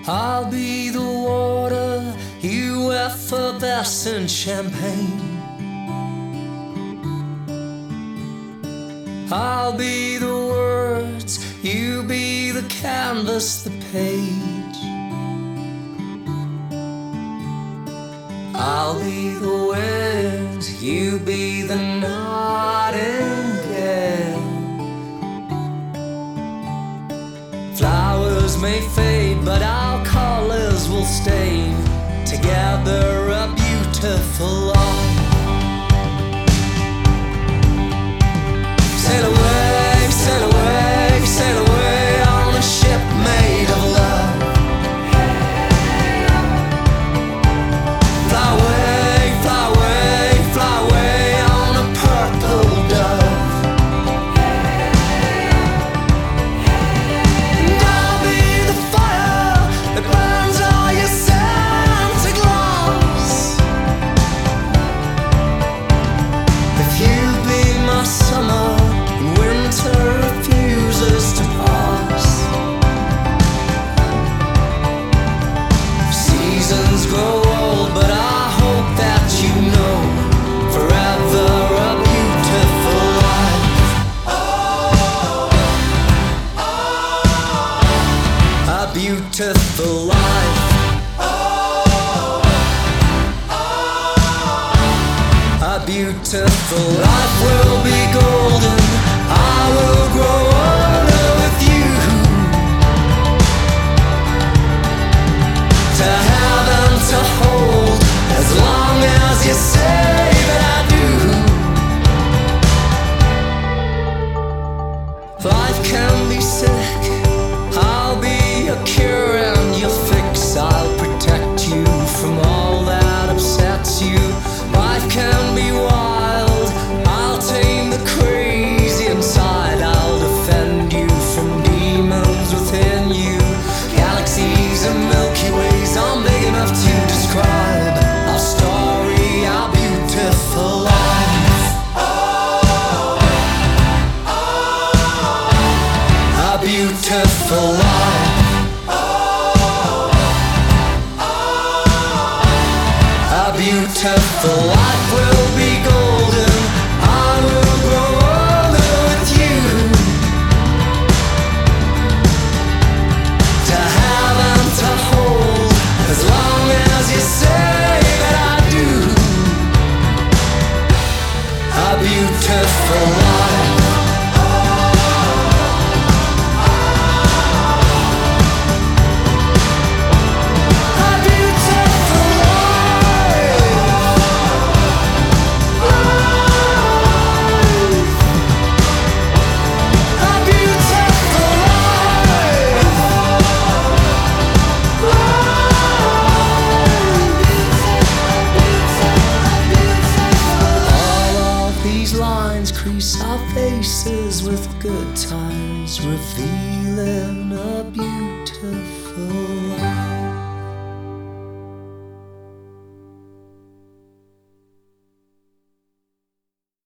I'll be the water, you effervescent champagne. I'll be the words, you be the canvas, the page. I'll be the wind, you be the nightingale. Flowers may fade, but our colors will stay together, a beautiful life. Sail away, sail away, sail away on a ship made of love. Fly away, fly away, fly away on a purple dove. And I'll be the fire that burns all your Santa Claus. If you be my summer, winter refuses to pass. Seasons grow old, but I hope that you know forever a beautiful life. A beautiful life. A beautiful life will be golden. I will grow older with you, to have and to hold, as long as you say that I do. Life can be sick, I'll be a cure and you'll fix. I'll protect you from all that upsets you. Life can be wild, I'll tame the crazy inside. I'll defend you from demons within you. Galaxies and Milky Ways aren't big enough to describe our story, our beautiful life. Our beautiful life. Our beautiful life will be golden. I will grow older with you, to have and to hold, as long as you say that I do. A beautiful life. Crease our faces with good times, revealing a beautiful life.